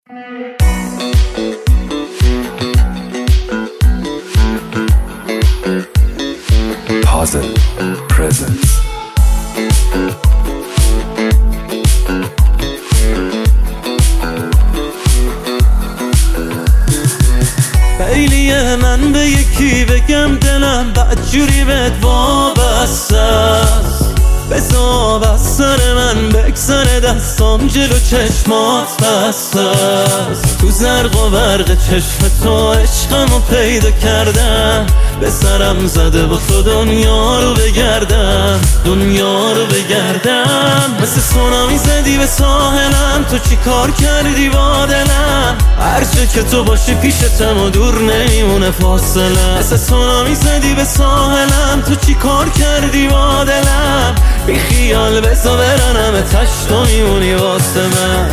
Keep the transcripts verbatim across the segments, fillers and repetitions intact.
Puzzle Presents. خیلیه من به یکی بگم دلم بدجوری بهت وابسته است، بذار از سر من بگذره دستام جلو چشمات بسته است. تو زرق و برق چشم تو عشقمو پیدا کردم، به سرم زده با تو دنیا رو بگردم، دنیا رو بگردم. مثل سونامی زدی به ساحلم، تو چی کار کردی با دلم؟ هر جا که تو باشی پیشتم و دور نمیمونه فاصله. مثل سونامی زدی به ساحلم، تو چی کار کردی با دلم؟ بی خیال بزا برنم تشت تو میمونی واسه من.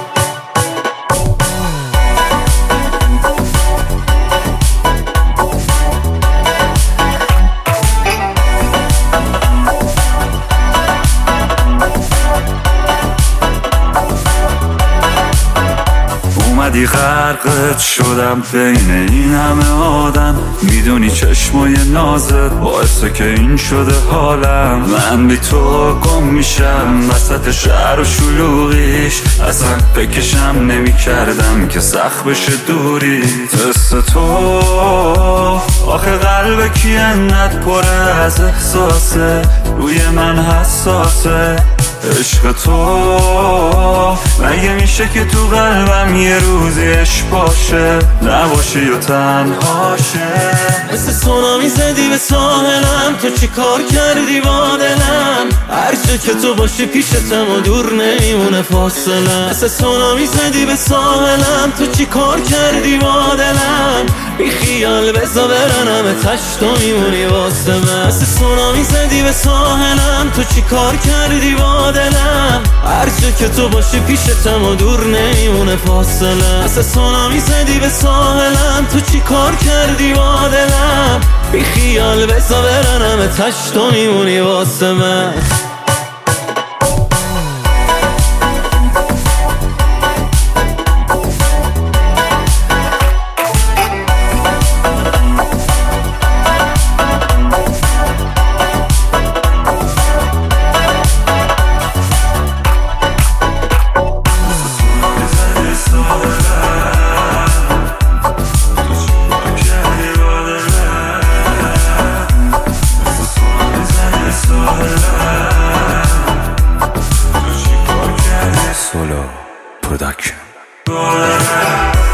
اومدی غرقت شدم بین این همه آدم، میدونی چشمای نازت باعثه که این شده حالم. من بی تو گم میشم وسط شهر و شلوغیش، اصلا بکشم نمی کردم که سخت بشه دوری. تست تو آخه قلب کی انقدر پره از احساسه، روی من حساسه. عشق تو مگه میشه که تو قلبم یه روزی عشق باشه، نباشی و تنهاشه. مثل سونامی زدی به ساحلم، تو چی کار کردی با دلم؟ هر جا که تو باشی پیشتم و دور نمیمونه فاصله. مثل سونامی زدی به ساحلم، تو چی کار کردی با دلم؟ بی خیال بزا برنم تشت تو میمونی واسه من. مثل سونامی زدی به ساحلم، تو چی کار کردی با دلم؟ هر جا که تو باشی پیشتم و دور نمیمونه فاصله. مثل سونامی زدی به ساحلم، تو چی کار کردی با دلم؟ بی خیال بزا برنم تشت تو میمونی واسه من. Solo Production.